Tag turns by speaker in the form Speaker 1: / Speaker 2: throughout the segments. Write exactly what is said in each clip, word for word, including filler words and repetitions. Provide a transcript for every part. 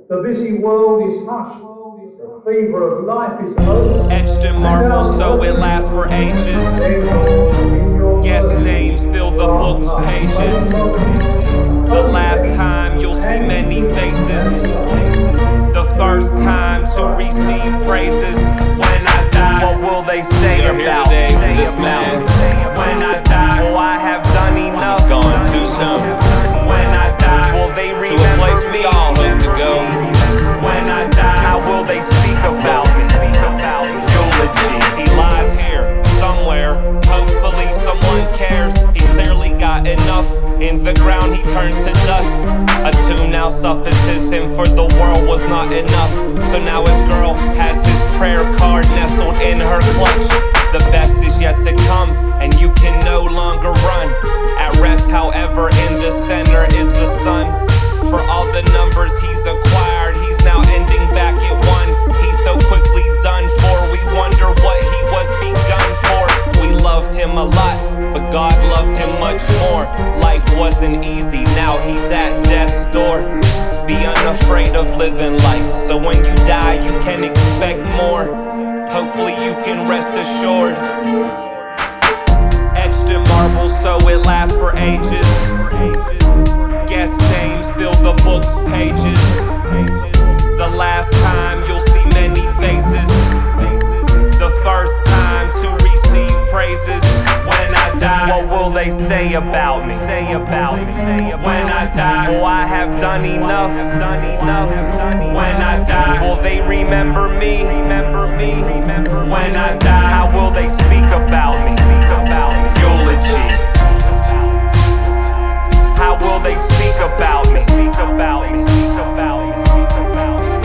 Speaker 1: The busy world is hushed. The fever of life is over.
Speaker 2: Etched in marble so it lasts for ages. Guest names fill the book's pages. The last time you'll see many faces. The first time to receive praises. When I die, what will they say
Speaker 3: They're here
Speaker 2: about
Speaker 3: today
Speaker 2: say
Speaker 3: for this
Speaker 2: about
Speaker 3: man.
Speaker 2: When I die, will I have done enough?
Speaker 3: He's gone too soon.
Speaker 2: When I die, will they
Speaker 3: To a
Speaker 2: remember
Speaker 3: place we
Speaker 2: me?
Speaker 3: all hope to go.
Speaker 2: When I die, how will they speak about me? Speak about me. Eulogy. He lies here somewhere. Hopefully someone cares. He clearly got enough. In the ground he turns to dust. A tomb now suffocates him, for the world was not enough. So now his girl has his prayer card nestled in her clutch. The best is yet to come, and you can no longer run. At rest, however, in the center is the sun. For all the numbers he's acquired, he's now ending back at one. He's so quickly done for, we wonder what he was begun for. We loved him a lot, but God loved him much more. Life wasn't easy, now he's at death's door. Be unafraid of living life, so when you die you can expect more. Hopefully you can rest assured. Etched in marble so it lasts for ages. Guest names fill the book's pages. The last time you'll see many faces. The first time to receive praises. When I die, what will they say about me? Say about me. When I die, will I have done enough? Done enough. When I die, will they remember me? Remember me. When I die, how will they speak about me? Speak about me. Eulogy. How will they speak about me? Speak about me. Speak about me. Speak about me.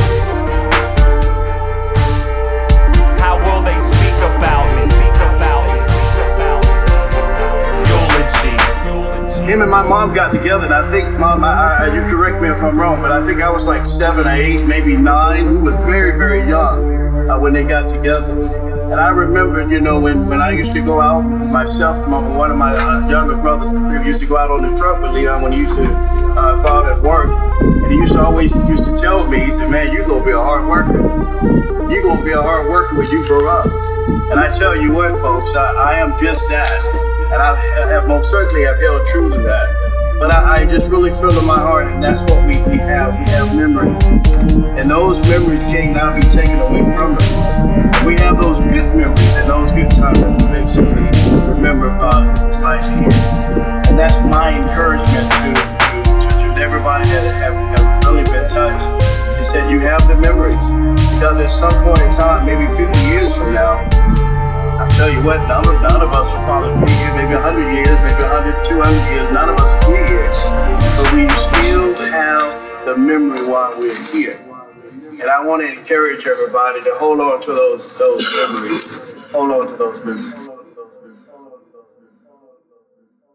Speaker 2: How will they speak about me? Speak about me. Speak about me. Eulogy.
Speaker 4: Him and my mom got together, and I think, Mom, I, I, you correct me if I'm wrong, but I think I was like seven or eight, maybe nine. We was very, very young uh, when they got together. And I remember, you know, when, when I used to go out, myself, my, one of my uh, younger brothers used to go out on the truck with Leon when he used to uh, go out at work. And he used to always used to tell me, he said, man, you're going to be a hard worker. You're going to be a hard worker when you grow up. And I tell you what, folks, I, I am just that. And I have most certainly have held true to that. But I, I just really feel in my heart, and that's what we, we have. We have memories. And those memories can't now be taken away from us. We have those good memories and those good times that we basically remember about this life here. And that's my encouragement to, to, to, to everybody that have, have really been touched. Is that you have the memories. Because at some point in time, maybe fifty years from now, I tell you what, none of, none of us will probably be here, maybe one hundred years, maybe one hundred, two hundred years, none of us will be here. But we still have the memory while we're here. And I want to encourage everybody to hold on to those those memories. Hold on to those memories.